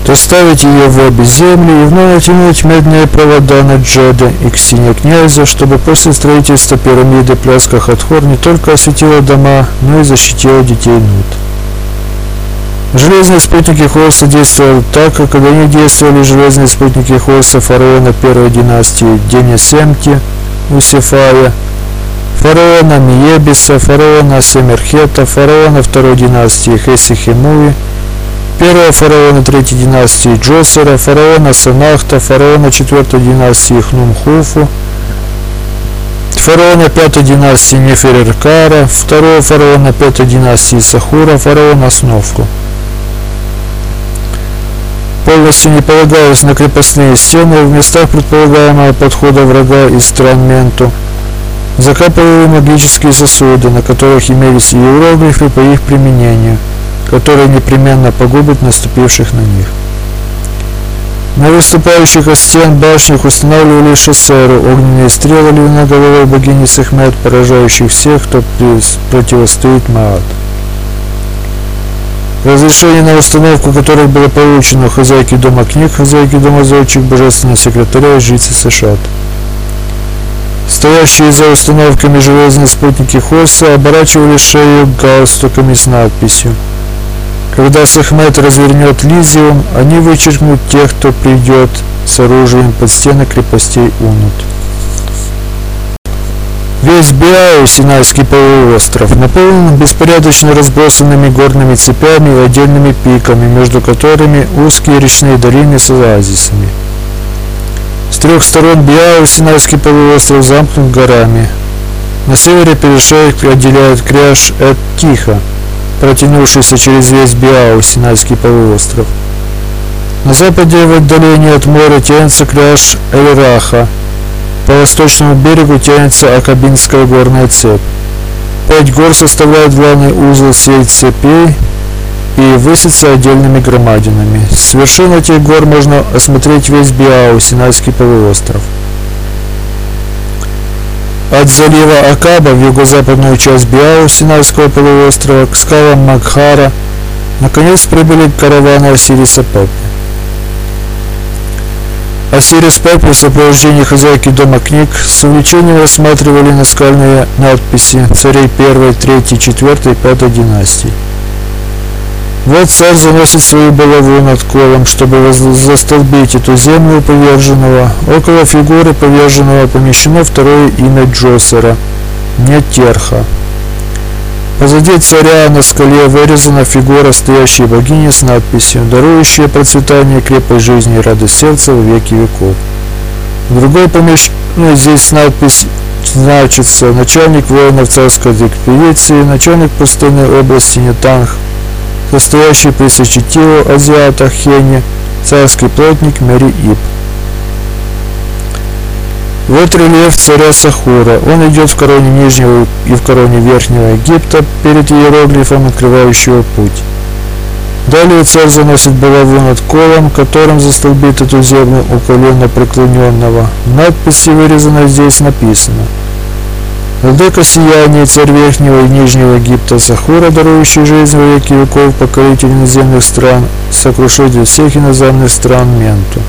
поставить ее в обе земли и вновь натянуть медные провода на Джеде и к стене князя, чтобы после строительства пирамиды пляска Хатхор не только осветила дома, но и защитила детей Нут. Железные спутники Хорса действовали так, как когда они действовали железные спутники Хорса фараона первой династии Денесемти, Усефая, фараона Миебиса, фараона Семерхета, фараона второй династии Хесихемуи, первого фараона третьей династии Джосера, фараона Санахта, фараона четвертой династии Хнумхуфу, фараона пятой династии Нефереркара, второго фараона пятой династии Сахура, фараона Снофру. Полностью не полагаясь на крепостные стены, в местах предполагаемого подхода врага из стран Менту, закапывали магические сосуды, на которых имелись иероглифы по их применению, которые непременно погубят наступивших на них. На выступающих от стен башнях устанавливали шоссеры, огненные стрелы ливноголовой богини Сехмет, поражающих всех, кто противостоит Маат. Разрешение на установку которых было получено у хозяйки дома книг, хозяйки дома зодчих, божественного секретаря и жрицы Сашат. Стоящие за установками железные спутники Хорса оборачивали шею галстуками с надписью: «Когда Сехмет развернет Лизиум, они вычеркнут тех, кто придет с оружием под стены крепостей Унут». Весь Биау, Синайский полуостров, наполнен беспорядочно разбросанными горными цепями и отдельными пиками, между которыми узкие речные долины с оазисами. С трех сторон Биау, Синайский полуостров, замкнут горами. На севере перешейк отделяет кряж Эт-Тиха, протянувшийся через весь Биау, Синайский полуостров. На западе в отдалении от моря тянется кряж Эль-Раха. По восточному берегу тянется Акабинская горная цепь. 5 гор составляют главный узел сеть цепей и высятся отдельными громадинами. С вершин этих гор можно осмотреть весь Биау, Синайский полуостров. От залива Акаба в юго-западную часть Биау, Синайского полуострова, к скалам Макхара, наконец прибыли караваны Осириса Пепи. Осирис Пепи в сопровождении хозяйки дома книг с увлечением рассматривали наскальные надписи царей 1, 3, 4, 5 династий. Вот царь заносит свою булаву над колом, чтобы застолбить эту землю поверженного. Около фигуры поверженного помещено второе имя Джосера, Нетерха. Позади царя на скале вырезана фигура стоящей богини с надписью, дарующая процветание крепкой жизни и радость сердца в веки веков. В другой помещенной здесь надпись значится: начальник воинов царской экспедиции, начальник пустынной области Нетанг, состоящий при Сочетилу, азиатах Хене, царский плотник Мери-Иб. Вот рельеф царя Сахура. Он идет в короне Нижнего и в короне Верхнего Египта перед иероглифом, открывающего путь. Далее царь заносит булаву над колом, которым застолбит эту землю у колена преклоненного. В надписи, вырезанной здесь, написано: «Владыка сияния, царь Верхнего и Нижнего Египта Сахура, дарующий жизнь во веки веков, покоритель иноземных стран, сокрушитель всех иноземных стран Менту».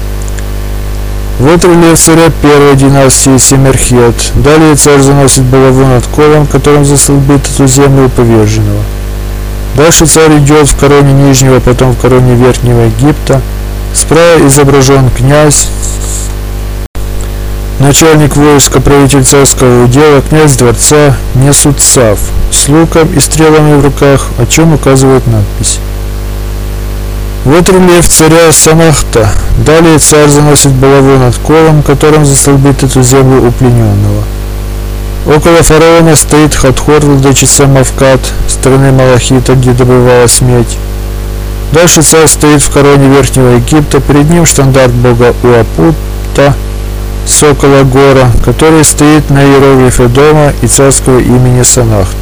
Вот рельеф царя первой династии Семерхет. Далее царь заносит булаву над колом, которым застолбит эту землю поверженного. Дальше царь идет в короне Нижнего, потом в короне Верхнего Египта. Справа изображен князь, начальник войска, правитель царского удела, князь дворца Несутсав, с луком и стрелами в руках, о чем указывает надпись. Вот рельеф царя Санахта. Далее царь заносит булаву над колом, которым застолбит эту землю у плененного. Около фараона стоит Хатхор, владычица Мавкат, страны Малахита, где добывалась медь. Дальше царь стоит в короне Верхнего Египта, перед ним штандарт бога Уапута, Сокола Гора, который стоит на иероглифе дома и царского имени Санахт.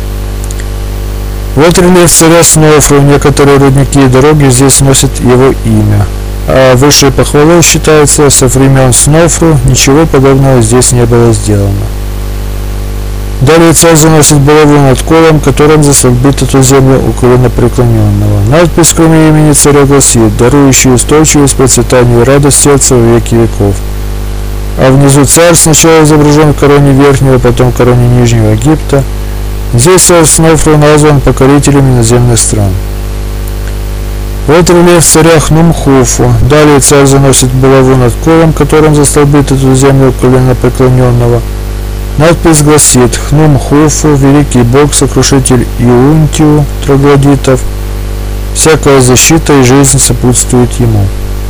Вот рельеф царя Снофру. Некоторые рудники и дороги здесь носят его имя. А высшей похвалой считается, со времен Снофру ничего подобного здесь не было сделано. Далее царь заносит булаву над колом, которым застолбит эту землю у колена преклоненного. Надпись, кроме имени царя, гласит: дарующий устойчивость, процветание и радость сердца во веки веков. А внизу царь сначала изображен в короне Верхнего, потом в короне Нижнего Египта. Здесь царь Снофру назван покорителем иноземных стран. Вот рельеф царя Хнум-Хуфу. Далее царь заносит булаву над колом, которым застолбит эту землю у колена преклоненного. Надпись гласит: Хнум-Хуфу, великий бог, сокрушитель Иунтию, троглодитов. Всякая защита и жизнь сопутствует ему.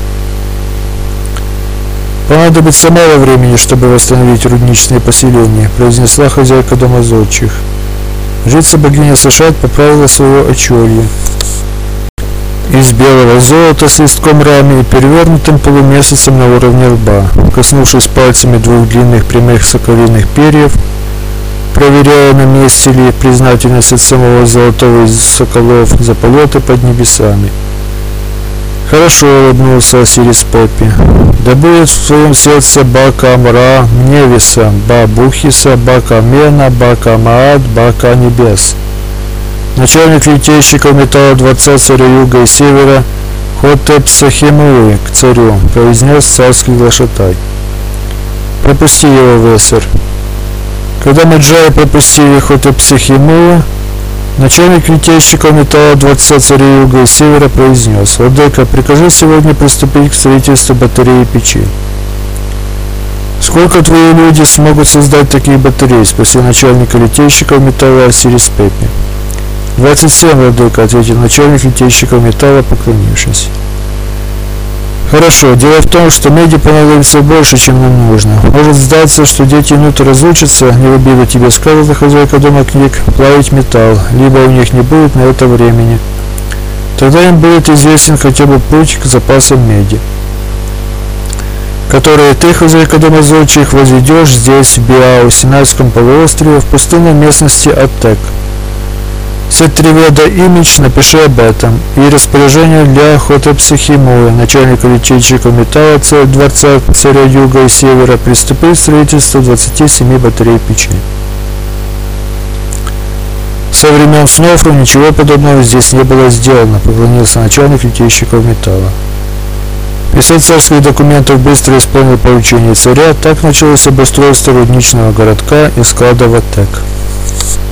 Понадобится мало времени, чтобы восстановить рудничные поселения, произнесла хозяйка дома зодчих. Жрица богиня Сашат поправила своего очолье из белого золота с листком рами и перевернутым полумесяцем на уровне лба. Коснувшись пальцами двух длинных прямых соколиных перьев, проверяя, на месте ли признательность от самого золотого из соколов за полеты под небесами. Хорошо, улыбнулся Осирис Пеппи. Да будет в твоем сердце Бака Амра, Мневиса, Ба Бухиса, Бака Мена, Бака Маат, Бака Небес. Начальник литейщиков металла дворца царя юга и севера Хотеп-Сахемуи к царю, произнес царский глашатай. Пропусти его, Весер. Когда Маджаи пропустили Хотеп-Сахемуи, начальник литейщиков металла дворца царя юга и севера произнес: Владыка, прикажи сегодня приступить к строительству батареи и печи. Сколько твои люди смогут создать таких батарей? Спросил начальника литейщиков металла Осирис Пеппи. 27, владыка, ответил начальник литейщиков металла, поклонившись. Хорошо, дело в том, что меди понадобится больше, чем нам нужно. Может сдаться, что дети Нута разучатся, не в обиду тебе, сказала хозяйка дома книг, плавить металл, либо у них не будет на это времени. Тогда им будет известен хотя бы путь к запасам меди, которые ты, хозяйка дома зодчих, возведешь здесь, в Биау, Синайском полуострове, в пустынной местности Аттек. Сетреведа Имидж, напиши об этом. И распоряжение для Хотеп-Сахемуи, начальника литейщиков металла дворца царя юга и севера, приступить к строительству 27 батарей печей. Со времен Снофру ничего подобного здесь не было сделано, поклонился начальник литейщиков металла. Писать царских документов быстро исполнил поручение царя. Так началось обустройство рудничного городка и склада в Аттек.